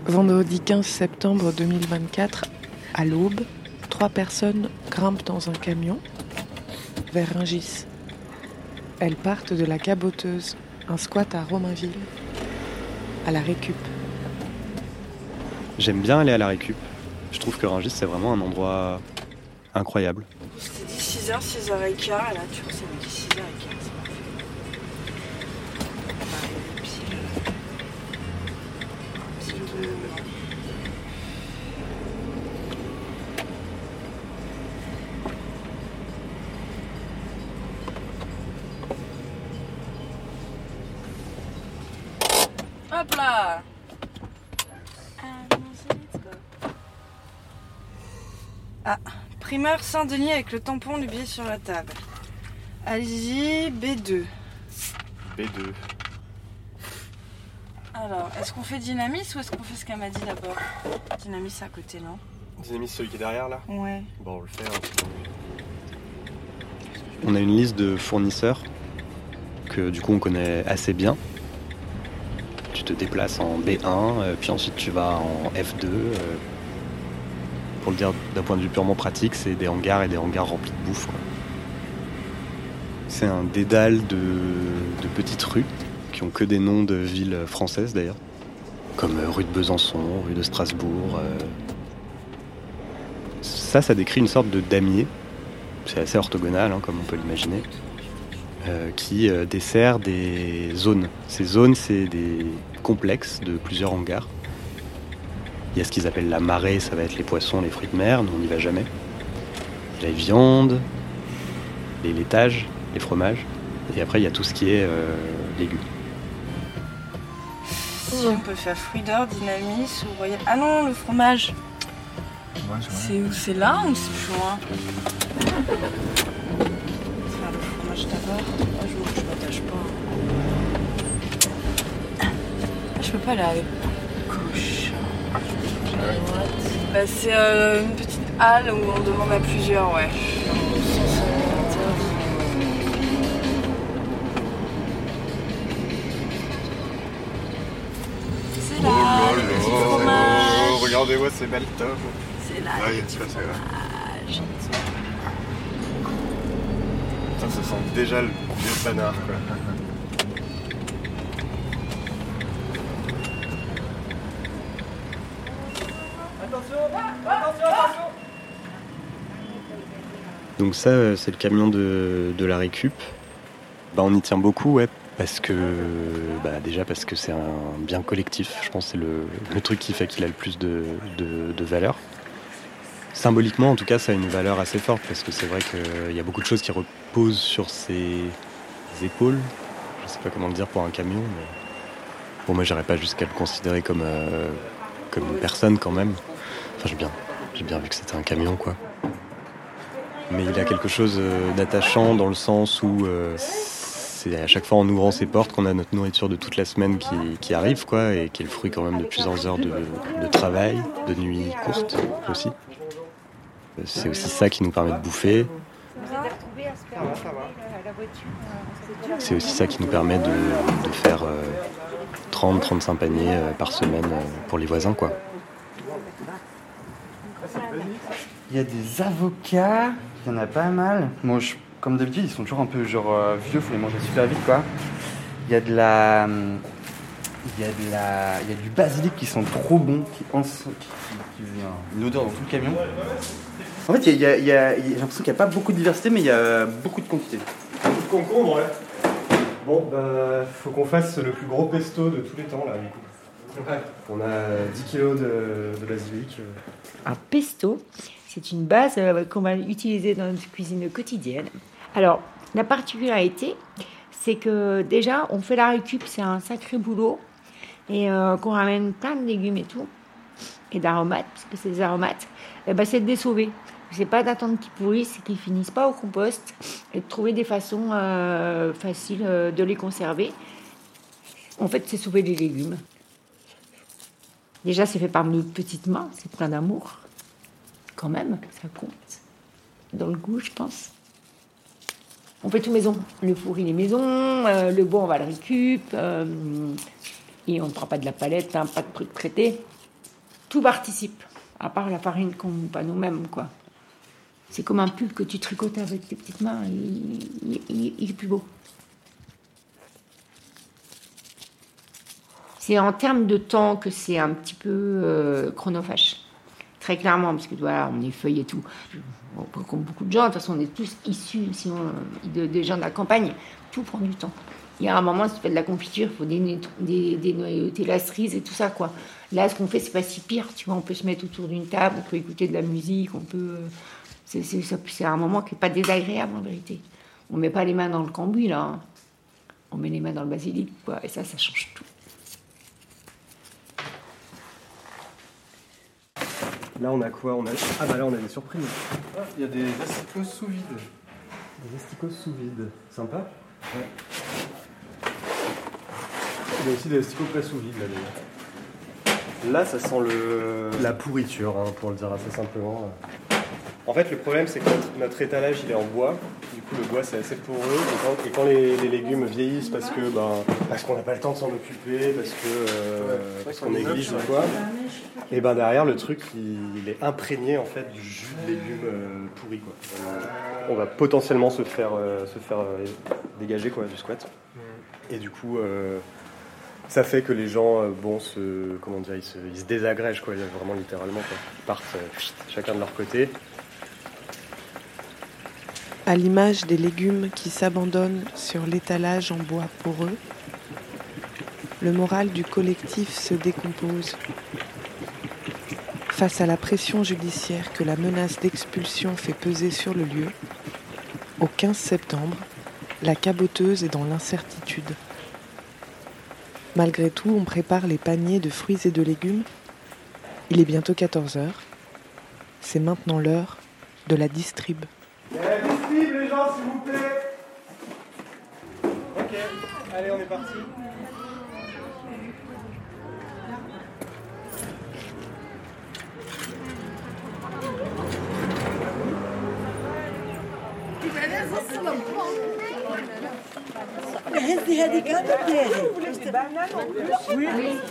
Vendredi 15 septembre 2024, à l'aube, 3 personnes grimpent dans un camion vers Rungis. Elles partent de la Caboteuse, un squat à Romainville, à la récup. J'aime bien aller à la récup. Je trouve que Rungis, c'est vraiment un endroit incroyable. C'était dit 6h, 6h15, et là tu vois, c'est dit 6h15. Hop là! Ah, primeur Saint-Denis avec le tampon du billet sur la table. Allez-y, B2. B2. Alors, est-ce qu'on fait Dynamis ou est-ce qu'on fait ce qu'elle m'a dit d'abord? Dynamis c'est à côté, non? Dynamis, celui qui est derrière là? Ouais. Bon, on le fait. On a une liste de fournisseurs que du coup on connaît assez bien. Tu te déplaces en B1, puis ensuite tu vas en F2. Pour le dire d'un point de vue purement pratique, c'est des hangars et des hangars remplis de bouffe, quoi. C'est un dédale de petites rues qui ont que des noms de villes françaises d'ailleurs, comme rue de Besançon, rue de Strasbourg. Ça décrit une sorte de damier, c'est assez orthogonal, comme on peut l'imaginer, qui dessert des zones. Ces zones, c'est des complexes de plusieurs hangars. Il y a ce qu'ils appellent la marée, ça va être les poissons, les fruits de mer, nous on n'y va jamais. Il y a les viandes, les laitages, les fromages, et après il y a tout ce qui est légumes. Si on peut faire fruits d'or, Dynamis ou Royal. Ah non, le fromage. Ouais, c'est où? C'est là ou c'est plus loin? Faire le fromage d'abord. Oh, je m'attache pas. Je peux pas aller avec couche. Bah, c'est une petite halle où on demande à plusieurs, ouais. C'est là, le petit fromage. Regardez-moi ces belles tomes. C'est là, le petit fromage. Ça sent déjà le vieux panard, quoi. Donc ça, c'est le camion de la récup. On y tient beaucoup, ouais, parce que c'est un bien collectif. Je pense que c'est le truc qui fait qu'il a le plus de valeur. Symboliquement, en tout cas, ça a une valeur assez forte, parce que c'est vrai qu'il y a beaucoup de choses qui reposent sur ses épaules. Je sais pas comment le dire pour un camion, mais bon, moi, j'irais pas jusqu'à le considérer comme une personne quand même. Enfin, j'ai bien vu que c'était un camion, quoi. Mais il a quelque chose d'attachant dans le sens où c'est à chaque fois en ouvrant ses portes qu'on a notre nourriture de toute la semaine qui arrive, quoi, et qui est le fruit quand même de plusieurs heures de travail, de nuits courtes aussi. C'est aussi ça qui nous permet de bouffer. C'est aussi ça qui nous permet de faire 30-35 paniers par semaine pour les voisins, quoi. Il y a des avocats, il y en a pas mal. Moi, comme d'habitude, ils sont toujours un peu vieux, faut les manger super vite, quoi. Il y a du basilic qui sent trop bon, qui ont une odeur dans tout le camion. En fait, j'ai l'impression qu'il n'y a pas beaucoup de diversité, mais il y a beaucoup de quantité. Beaucoup de concombres, ouais. Bon, faut qu'on fasse le plus gros pesto de tous les temps, là, du coup. Ouais. On a 10 kilos de basilic. Un pesto, c'est une base qu'on va utiliser dans notre cuisine quotidienne. Alors, la particularité, c'est que déjà, on fait la récup, c'est un sacré boulot, et qu'on ramène plein de légumes et tout, et d'aromates, parce que c'est des aromates, c'est de les sauver. C'est pas d'attendre qu'ils pourrissent et qu'ils finissent pas au compost, et de trouver des façons faciles de les conserver. En fait, c'est sauver les légumes. Déjà, c'est fait par nos petites mains, c'est plein d'amour. Quand même, ça compte. Dans le goût, je pense. On fait tout maison. Le four, il est maison. Le bois, on va le récup. Et on ne prend pas de la palette, pas de trucs traités. tout participe, à part la farine qu'on ne pas nous-mêmes, quoi. C'est comme un pull que tu tricotes avec tes petites mains, il est plus beau. C'est en termes de temps que c'est un petit peu chronophage. Très clairement, parce que voilà, on est feuilles et tout. Comme beaucoup de gens, de toute façon, on est tous issus des gens de la campagne. Tout prend du temps. Il y a un moment, si tu fais de la confiture, il faut dénoyauter la cerise et tout ça, quoi. Là, ce qu'on fait, c'est pas si pire. Tu vois, on peut se mettre autour d'une table, on peut écouter de la musique, on peut... C'est un moment qui n'est pas désagréable, en vérité. On met pas les mains dans le cambouis, là. Hein. On met les mains dans le basilic, quoi. Et ça change tout. Là, on a quoi? Ah bah là, on a des surprises. Il y a des asticots sous vide. Des asticots sous vide. Sympa. Ouais. Il y a aussi des asticots pas sous vide, là, d'ailleurs. Là, ça sent la pourriture, hein, pour le dire assez simplement. En fait, le problème, c'est que notre étalage, il est en bois. Du coup, le bois, c'est assez poreux. Et quand les légumes vieillissent parce qu'on n'a pas le temps de s'en occuper, parce qu'on néglige ou quoi, et ben derrière, le truc, il est imprégné en fait du jus de légumes pourris, quoi. On va potentiellement se faire dégager, quoi, du squat. Et du coup, ça fait que les gens, ils se désagrègent, quoi, vraiment littéralement, quoi. Ils partent chacun de leur côté. À l'image des légumes qui s'abandonnent sur l'étalage en bois poreux, le moral du collectif se décompose. Face à la pression judiciaire que la menace d'expulsion fait peser sur le lieu, au 15 septembre, la caboteuse est dans l'incertitude. Malgré tout, on prépare les paniers de fruits et de légumes. Il est bientôt 14h. C'est maintenant l'heure de la distrib. Distrib, les gens, s'il vous plaît. Ok, allez, on est parti. Oui.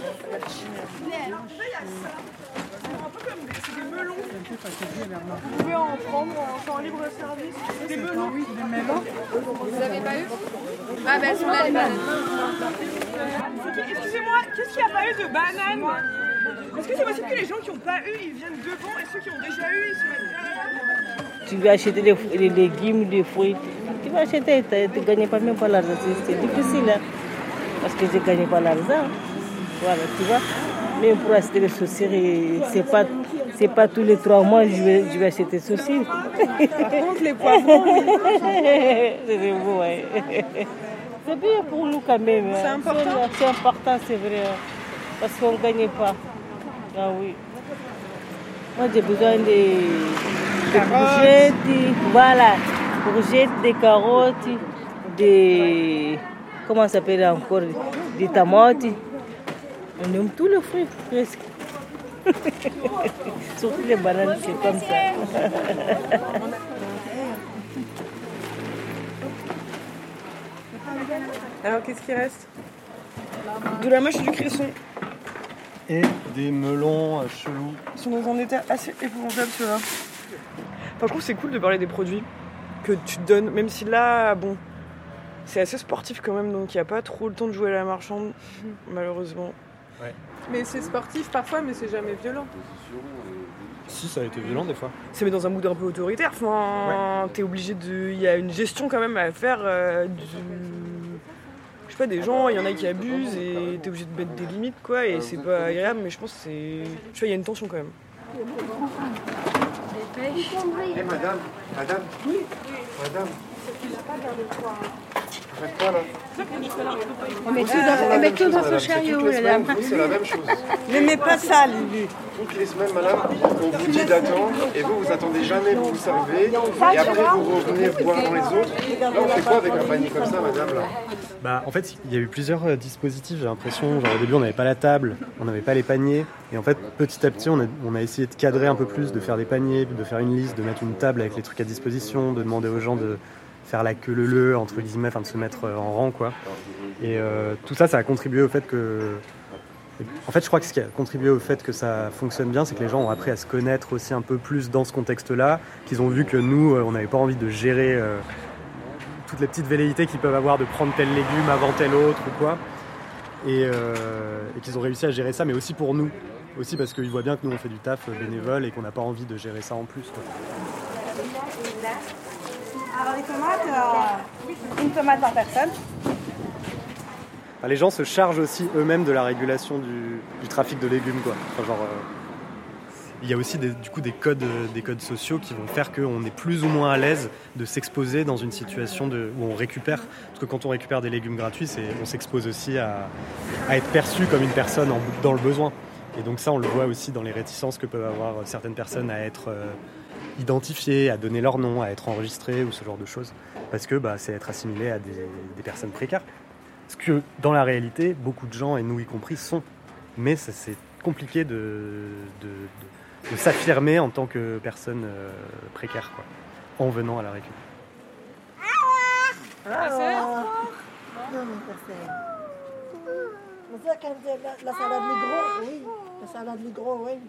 Vous pouvez en prendre en libre service. Des melons. Oui, des melons. Vous avez pas eu? Ah ben elles sont là les bananes. Excusez-moi, qu'est-ce qu'il n'y a pas eu de bananes? Est-ce que c'est possible que les gens qui n'ont pas eu, ils viennent devant et ceux qui ont déjà eu, ils se mettent derrière? Tu vas acheter des légumes, des fruits. Tu vas acheter, tu ne gagnes pas même pas l'argent. C'est difficile, hein, parce que je ne gagne pas l'argent. Voilà, tu vois. Même pour acheter les saucisses, c'est pas tous les 3 mois que je vais acheter des saucisses. Par contre, les poivrons, c'est beau, ouais. C'est bien pour nous quand même. C'est important. C'est important, c'est vrai. Parce qu'on ne gagne pas. Ah oui. Moi, j'ai besoin des courgettes, voilà. Courgettes, des carottes, des... Comment ça s'appelle encore? Des tomates. On aime tous les fruits, presque. Surtout les bananes, c'est comme ça. Alors, qu'est-ce qui reste? De la mâche et du cresson. Et des melons chelous. Ils sont dans un état assez épouvantable, ceux-là. Par contre, c'est cool de parler des produits que tu te donnes, même si là, bon, c'est assez sportif quand même, donc il n'y a pas trop le temps de jouer à la marchande, malheureusement. Ouais. Mais c'est sportif parfois, mais c'est jamais violent. Si, ça a été violent des fois. Ça met dans un mood un peu autoritaire, enfin, t'es obligé de... Il y a une gestion quand même à faire je sais pas, des gens, il y en a qui abusent et t'es obligé de mettre des limites, quoi, et c'est pas agréable, mais je pense que c'est... Je sais pas, il y a une tension quand même. Hey, madame. Oui. Madame. Faites quoi là? On met tout dans son chariot, là. Oui, c'est la même chose. Ne mets pas ça, Lulu. Toutes les semaines, madame, on vous dit d'attendre et vous attendez jamais, vous servez et après vous revenez voir dans les autres. Là, on fait quoi avec un panier comme ça, madame là? Bah, en fait, il y a eu plusieurs dispositifs, j'ai l'impression. Genre, au début, on n'avait pas la table, on n'avait pas les paniers. Et en fait, petit à petit, on a essayé de cadrer un peu plus, de faire des paniers, de faire une liste, de mettre une table avec les trucs à disposition, de demander aux gens de faire la queue leu, entre guillemets, enfin de se mettre en rang, quoi. Et tout ça, ça a contribué au fait que En fait, je crois que ce qui a contribué au fait que ça fonctionne bien, c'est que les gens ont appris à se connaître aussi un peu plus dans ce contexte-là, qu'ils ont vu que nous, on n'avait pas envie de gérer toutes les petites velléités qu'ils peuvent avoir de prendre tel légume avant tel autre ou quoi, et qu'ils ont réussi à gérer ça, mais aussi pour nous, aussi parce qu'ils voient bien que nous on fait du taf bénévole et qu'on n'a pas envie de gérer ça en plus, quoi. Alors les tomates, une tomate par personne. Les gens se chargent aussi eux-mêmes de la régulation du trafic de légumes, quoi. Enfin, genre, il y a aussi des codes sociaux qui vont faire qu'on est plus ou moins à l'aise de s'exposer dans une situation où on récupère. Parce que quand on récupère des légumes gratuits, on s'expose aussi à être perçu comme une personne dans le besoin. Et donc ça, on le voit aussi dans les réticences que peuvent avoir certaines personnes à être identifiées, à donner leur nom, à être enregistrées ou ce genre de choses. Parce que c'est être assimilé à des personnes précaires. Ce que, dans la réalité, beaucoup de gens, et nous y compris, sont. Mais c'est compliqué de s'affirmer en tant que personne précaire, quoi, en venant à la récup. La salade ligro, oui. La salade ligro, oui.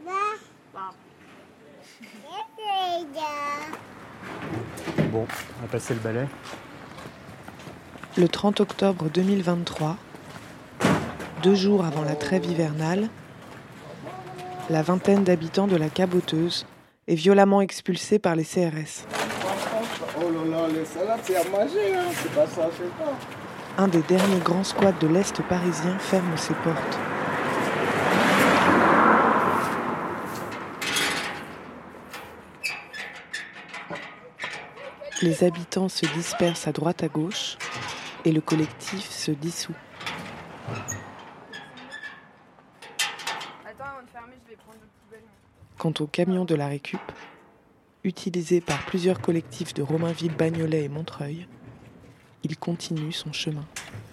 Bon, on va passer le balai. Le 30 octobre 2023, 2 jours avant la trêve hivernale, la vingtaine d'habitants de la Caboteuse est violemment expulsée par les CRS. Oh là là, les salades, c'est à manger, hein. C'est pas ça, je sais pas. Un des derniers grands squats de l'Est parisien ferme ses portes. Les habitants se dispersent à droite à gauche et le collectif se dissout. Quant au camion de la récup, utilisé par plusieurs collectifs de Romainville, Bagnolet et Montreuil, il continue son chemin.